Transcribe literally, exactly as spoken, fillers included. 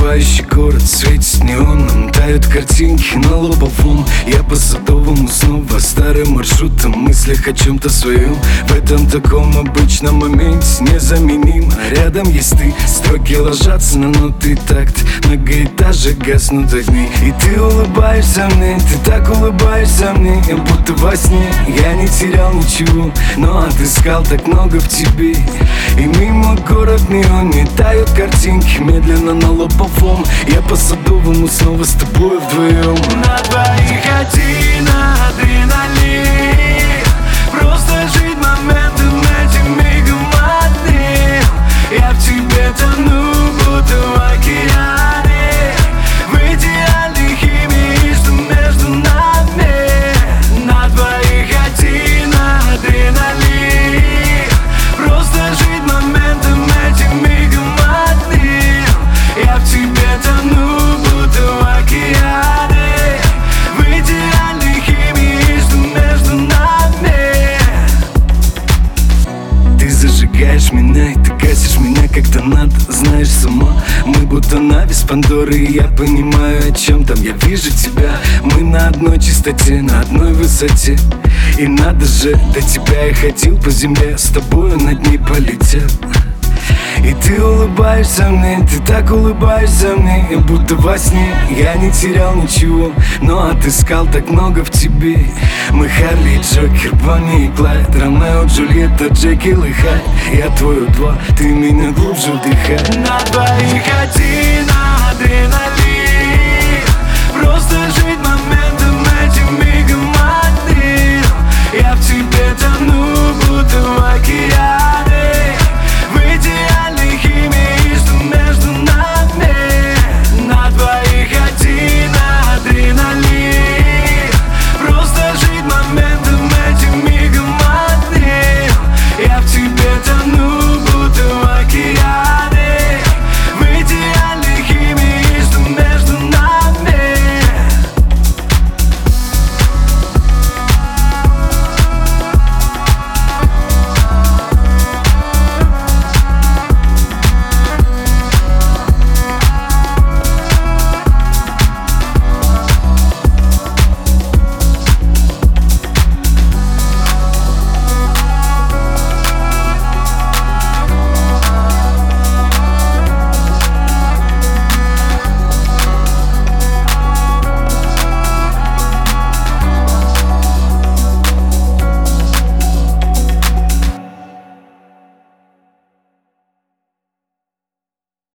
Засыпающий город светит неоном, тают картинки на лобовом. Я по Садовому снова старым маршрутом, мыслях о чем-то своем. В этом таком обычном моменте незаменим. А рядом есть ты, строки ложатся на ноты такт. Многоэтажек гаснут огни, и ты улыбаешься мне, ты так улыбаешься мне, будто во сне. Я не терял ничего, но отыскал так много в тебе. И мимо город неон, не тают картинки медленно на лобовом. Я по Садовому снова с тобой вдвоем. На двоих один адреналин, просто жить моментом этим мигом одним. Я в тебе тону, будто в океане, в идеальной химии, что между нами. На двоих один адреналин, просто жить моментом этим мигом одним. Я в тебе тону, будто в океане, в идеальной химии, что между нами. Ты зажигаешь меня, и ты гасишь меня, когда надо, знаешь сама. Мы будто навес Пандоры, и я понимаю, о чем там. Я вижу тебя, мы на одной частоте, на одной высоте. И надо же, до тебя я ходил по земле, с тобою над ней полетел. И ты улыбаешься мне, ты так улыбаешься мне, будто во сне. Я не терял ничего, но отыскал так много в тебе. Мы Харли и Джокер, Бонни и Клайд, Ромео, Джульетта, Джекил и Хайд. Я твой У два, ты меня глубже вдыхай. На двоих один